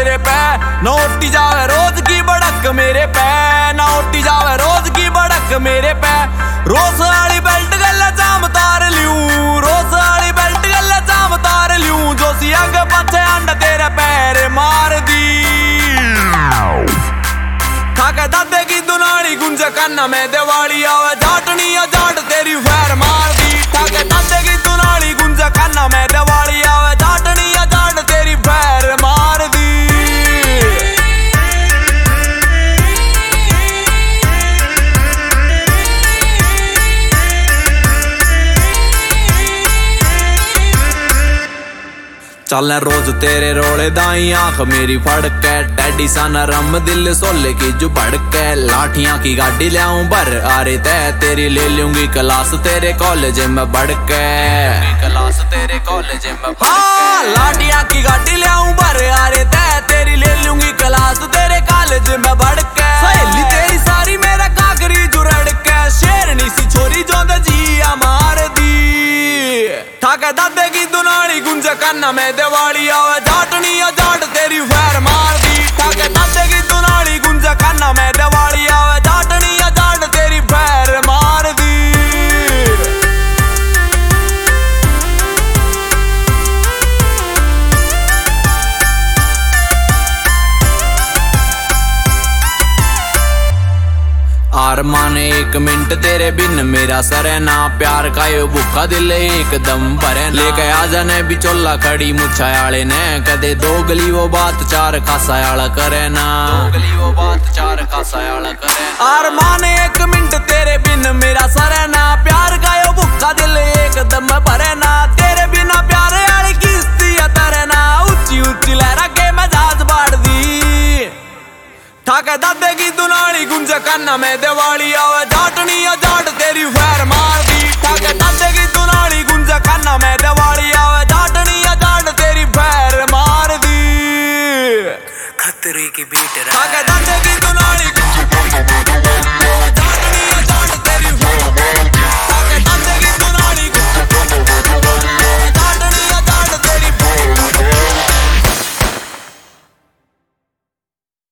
तेरे पे, ना उठी जावे रोज की बड़क मेरे पे, ना उठी जावे रोज की बड़क मेरे पे। रोज वाली बेल्ट गले जाम तार लियूं, रोज वाली बेल्ट गले जाम तार लियूं, जो सी आगे पाछे अंडा तेरे पैर मार दी। खाके दादे की दुनाली गुंजे कान्ना में दिवाली आवे, जाटनी या जाट तेरी फैर मार दी। खाके दादे की दुनाली गुंजे कान्ना में दिवाली आवे, जाटनी या जाट तेरी फैर मार दी। चलने रोज तेरे रोले दाई आंख मेरी फड़के, टैडी सा नरम दिल सोले की जो भड़के। लाठियां की गाड़ी ले आऊं भर आरे तय, तेरी ले लूंगी क्लास तेरे कॉलेज में बढ़ के, क्लास तेरे कॉलेज में। हाँ लाठियां की गाड़ी ले आऊं भर आरे तय, तेरी ले लूंगी क्लास तेरे कॉलेज में बढ़ के। सहेली तेरी सारी मेरा काकरी जुड़ड़ के, शेरनी सी छोरी जो दे जिया मार दी। ठाके दादे की दुनाली गुंजे कान्ना में दिवाली आवे, जाटनी या जाट तेरी फैर मार दी। ठाके दादे की दुनाली गुंजे कान्ना में दिवाली आवे, जाटनी या जाट तेरी फैर मार दी। आर माने एक मिनट तेरे बिन मेरा सरे ना, प्यार का यो भूखा दिल एकदम भरे। लेके आ जाने बिचोला खड़ी मुछायाले ने, कदे दो गली वो बात चार खासायाल करे ना, दो गली वो बात चार खासायाल करे। आर माने एक मिनट तेरे बिन मेरा सरे ना, प्यार का यो भूखा दिल एकदम भरे ना। तेरे बिना प्यार वाली किस्ती तरे ना, ऊंची ऊंची लहरा के मजाज बाढ़ दी। ठाके दादे की दुनाली गुंजे कान्ना में दिवाली आवे,